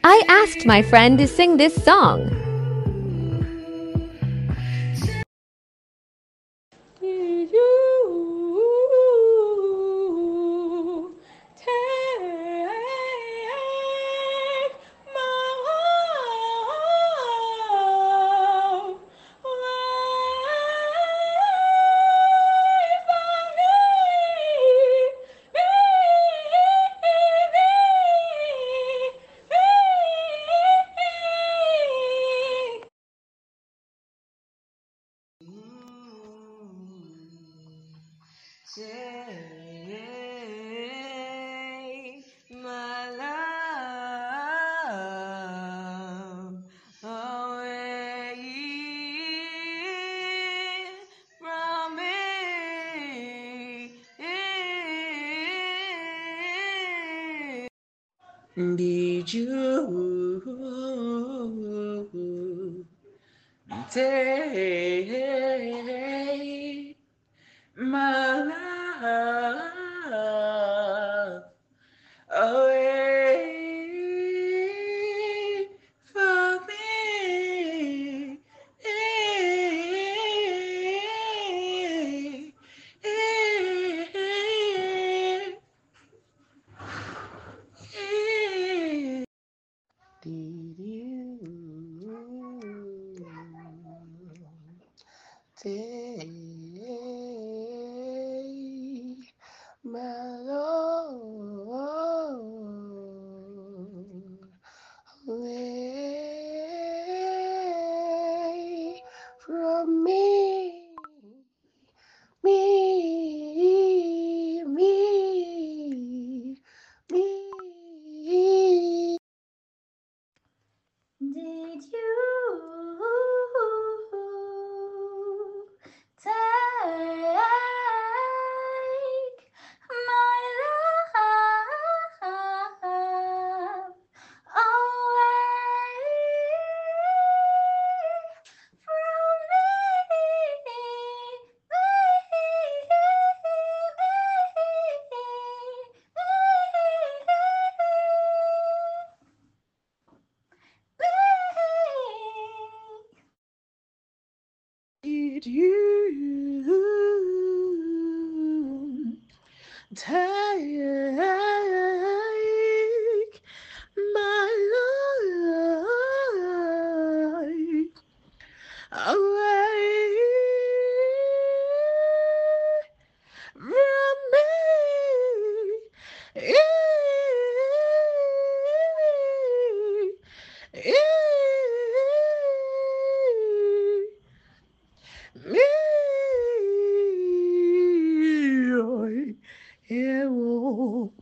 I asked my friend to sing this song. Did you take my heart away from Take my love away from me. Did you take my love away from me? Did you take my love away from me? Me, me, me. Did you take my love away from me? Did you take my life away from me? Me,